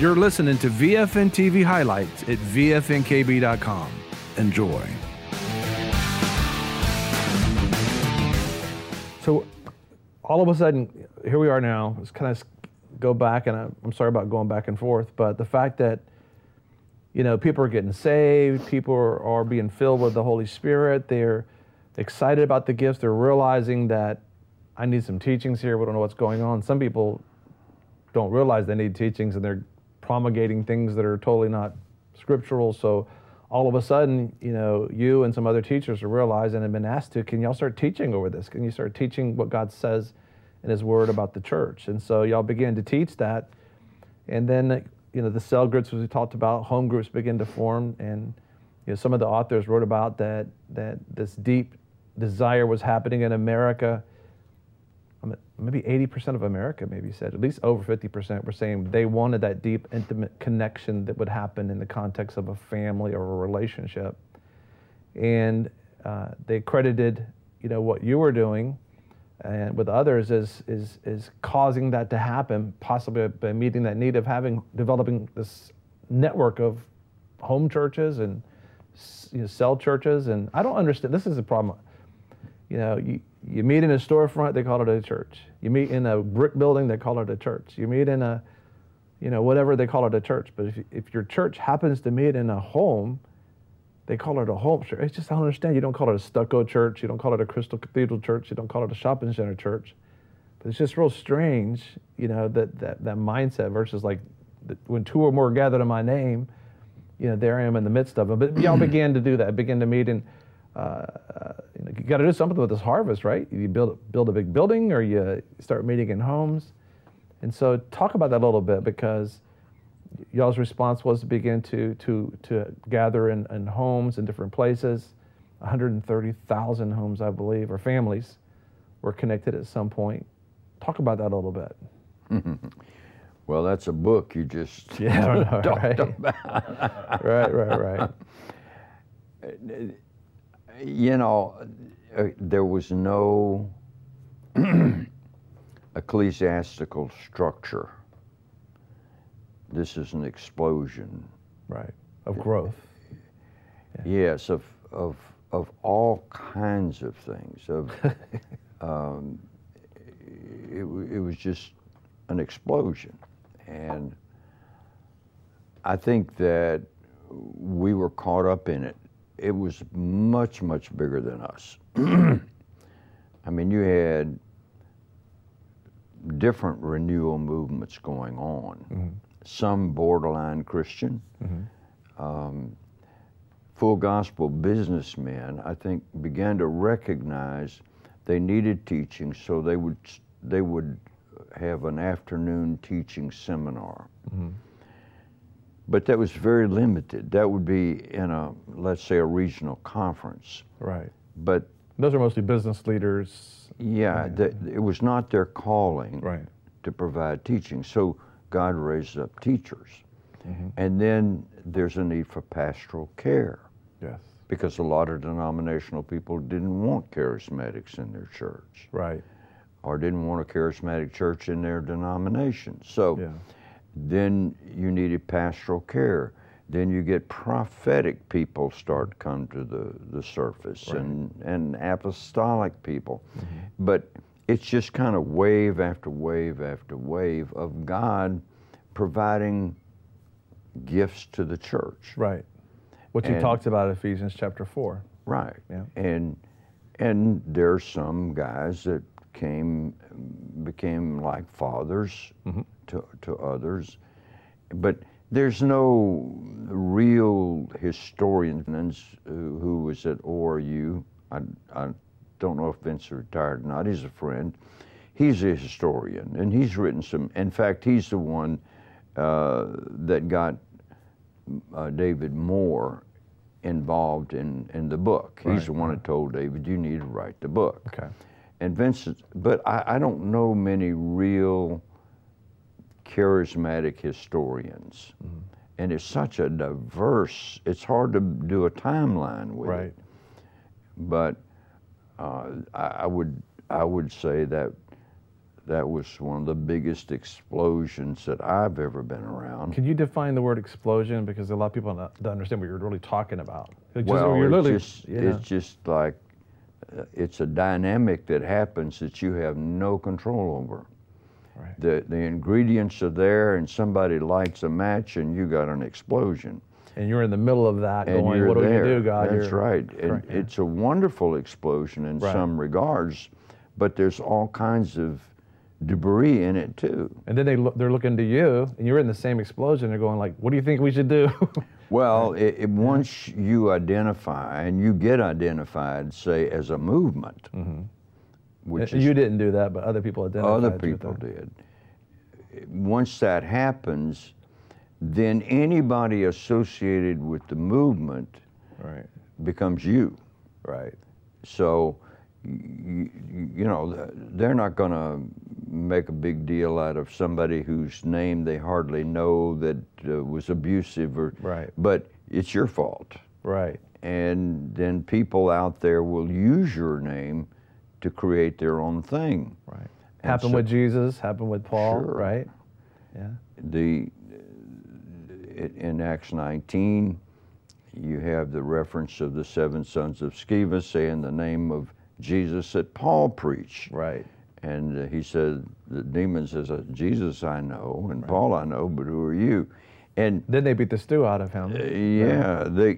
You're listening to VFN TV highlights at VFNKB.com. Enjoy. So all of a sudden, here we are now. Let's kind of go back, and I'm sorry about going back and forth, but the fact that, you know, people are getting saved, people are being filled with the Holy Spirit, they're excited about the gifts, they're realizing that I need some teachings here, we don't know what's going on. Some people don't realize they need teachings, and they're promulgating things that are totally not scriptural. So all of a sudden, you know, you and some other teachers are realizing and have been asked to, can y'all start teaching over this? Can you start teaching what God says in His Word about the church? And so y'all began to teach that. And then, you know, the cell groups, as we talked about, home groups begin to form. And, you know, some of the authors wrote about that this deep desire was happening in America. Maybe 80% of America maybe said, at least over 50% were saying they wanted that deep, intimate connection that would happen in the context of a family or a relationship. And they credited, you know, what you were doing and with others is causing that to happen, possibly by meeting that need of developing this network of home churches and, you know, cell churches. And I don't understand, this is a problem. You know, you meet in a storefront, they call it a church. You meet in a brick building, they call it a church. You meet in a, you know, whatever, they call it a church. But if your church happens to meet in a home, they call it a home church. It's just, I don't understand. You don't call it a stucco church. You don't call it a Crystal Cathedral church. You don't call it a shopping center church. But it's just real strange, you know, that mindset versus like when two or more gathered in my name, you know, there I am in the midst of them. But y'all began to do that, began to meet in, you know, you got to do something with this harvest, right? You build a big building, or you start meeting in homes. And so talk about that a little bit, because y'all's response was to begin to gather in homes in different places. 130,000 homes, I believe, or families were connected at some point. Talk about that a little bit. Well, that's a book you just talked right? about. Right. You know, there was no ecclesiastical structure. This is an explosion. Right, of growth. Yeah. Yes, of all kinds of things. It was just an explosion. And I think that we were caught up in it. It was much, much bigger than us. I mean, you had different renewal movements going on. Some borderline Christian, full gospel businessmen, I think, began to recognize they needed teaching, so they would have an afternoon teaching seminar. But that was very limited. That would be in a, let's say, a regional conference. Right. But those are mostly business leaders. Yeah, it was not their calling to provide teaching. So God raised up teachers. And then there's a need for pastoral care. Yes. Because a lot of denominational people didn't want charismatics in their church. Right. Or didn't want a charismatic church in their denomination. So then you needed pastoral care. Then you get prophetic people start come to the surface, and apostolic people. But it's just kind of wave after wave after wave of God providing gifts to the church. Right. What you talked about in Ephesians chapter 4. Right. Yeah. And there's some guys that became like fathers to others, but there's no real historians who was at ORU. I don't know if Vince is retired or not. He's a friend. He's a historian, and he's written some. In fact, he's the one that got David Moore involved in the book. He's the one that told David, you need to write the book. Okay. And Vincent, but I don't know many real charismatic historians. And it's such a diverse, it's hard to do a timeline with it. But I would say that that was one of the biggest explosions that I've ever been around. Can you define the word explosion? Because a lot of people don't understand what you're really talking about. Well, you're literally, it's just like, it's a dynamic that happens that you have no control over. Right. The ingredients are there, and somebody lights a match, and you got an explosion. And you're in the middle of that, And going, you're "What do we there. do, God?" That's right. And Correct, yeah. it's a wonderful explosion in Right. some regards, but there's all kinds of debris in it too. And then they're looking to you, and you're in the same explosion. They're going like, "What do you think we should do?" Well, once you identify, and you get identified, say, as a movement, which is You didn't do that, but other people identified. other you with people that. did. Once that happens, then anybody associated with the movement Right. becomes you. Right. So, you know, they're not going to make a big deal out of somebody whose name they hardly know that was abusive, or Right. but it's your fault. Right. And then people out there will use your name to create their own thing. Right. And Happened so- with Jesus. Happened with Paul. Sure. Right. Yeah. In Acts 19, you have the reference of the 7 sons of Sceva saying the name of Jesus that Paul preached. Right. And he said, the demon says, Jesus I know, and Paul I know, but who are you? And Then they beat the stew out of him. the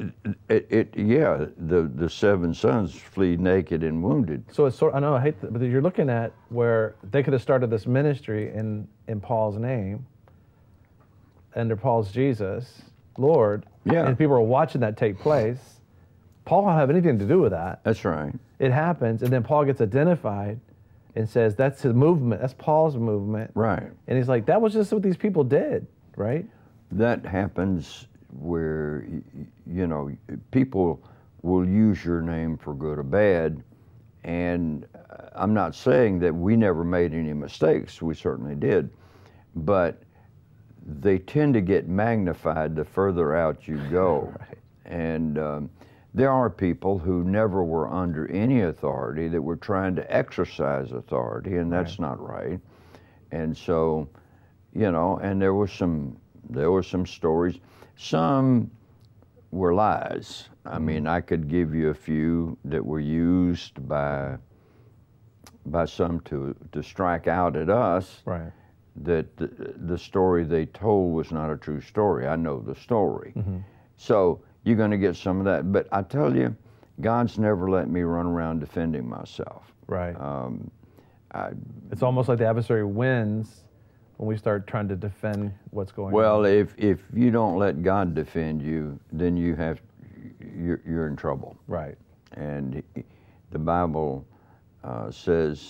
7 sons flee naked and wounded. So it's I know I hate that, but you're looking at where they could have started this ministry in Paul's name, under Paul's Jesus, Lord. Yeah. And people are watching that take place. Paul don't have anything to do with that. That's right. It happens, and then Paul gets identified and says that's his movement. That's Paul's movement. Right. And he's like, that was just what these people did, right? That happens where, you know, people will use your name for good or bad. And I'm not saying that we never made any mistakes. We certainly did. But they tend to get magnified the further out you go. Right. And there are people who never were under any authority that were trying to exercise authority, and that's not right. And so, you know, and there were some stories. Some were lies. I mean, I could give you a few that were used by some to strike out at us. Right. That the story they told was not a true story. I know the story. So you're going to get some of that. But I tell you, God's never let me run around defending myself. Right. It's almost like the adversary wins when we start trying to defend what's going on. Well, if you don't let God defend you, then you're in trouble. Right. And the Bible says,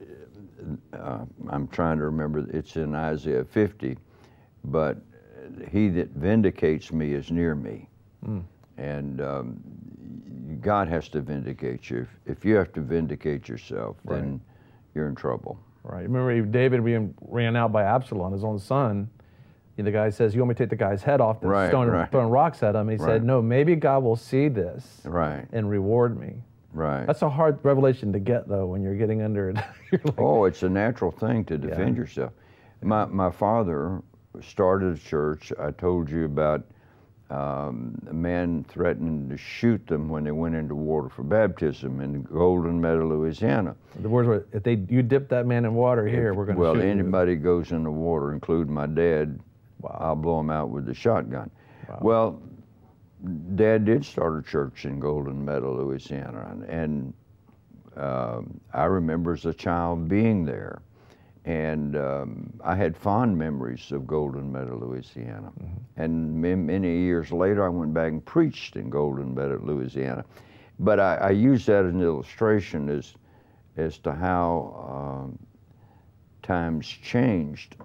I'm trying to remember, it's in Isaiah 50, but he that vindicates me is near me. And God has to vindicate you. If you have to vindicate yourself, then you're in trouble. Right. Remember David being ran out by Absalom, his own son. The guy says, "You want me to take the guy's head off?" That's throwing rocks at him. And he said, "No, maybe God will see this and reward me." Right. That's a hard revelation to get, though, when you're getting under it. You're like, oh, it's a natural thing to defend yourself. My father started a church. I told you about a man threatening to shoot them when they went into water for baptism in Golden Meadow, Louisiana. The words were, if you dip that man in water here, we're going to shoot you. Well, anybody goes in the water, including my dad, I'll blow him out with the shotgun. Wow. Well, Dad did start a church in Golden Meadow, Louisiana, and I remember as a child being there. And I had fond memories of Golden Meadow, Louisiana. And many years later, I went back and preached in Golden Meadow, Louisiana. But I use that as an illustration as to how times changed.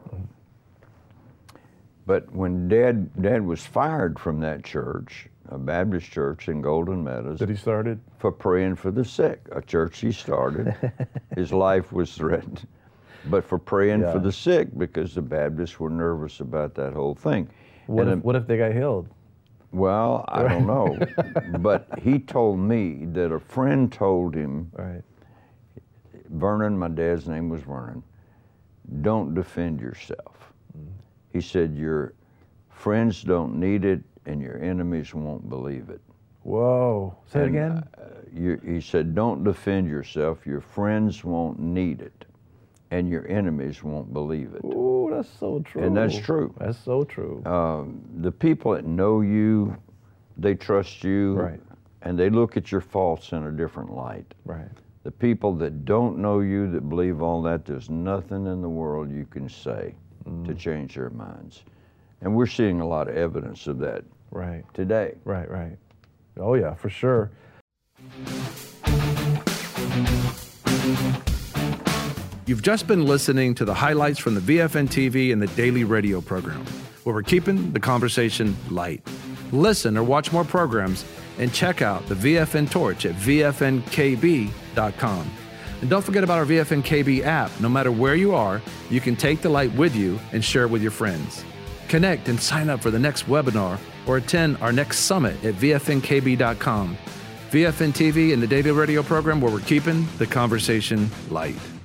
But when Dad was fired from that church, a Baptist church in Golden Meadows. That he started? For praying for the sick, a church he started. His life was threatened. But for praying for the sick, because the Baptists were nervous about that whole thing. What if they got healed? Well, I don't know. But he told me that a friend told him, Vernon, my dad's name was Vernon, don't defend yourself. He said, your friends don't need it and your enemies won't believe it. Whoa. Say it And, again. He said, don't defend yourself. Your friends won't need it and your enemies won't believe it. Ooh, that's so true. And that's true. That's so true. The people that know you, they trust you, Right. and they look at your faults in a different light. Right. The people that don't know you, that believe all that, there's nothing in the world you can say to change their minds. And we're seeing a lot of evidence of that Right. today. Right. Right. Oh yeah, for sure. You've just been listening to the highlights from the VFN TV and the daily radio program, where we're keeping the conversation light. Listen or watch more programs and check out the VFN Torch at VFNKB.com. And don't forget about our VFN KB app. No matter where you are, you can take the light with you and share it with your friends. Connect and sign up for the next webinar or attend our next summit at VFNKB.com. VFN TV and the daily radio program, where we're keeping the conversation light.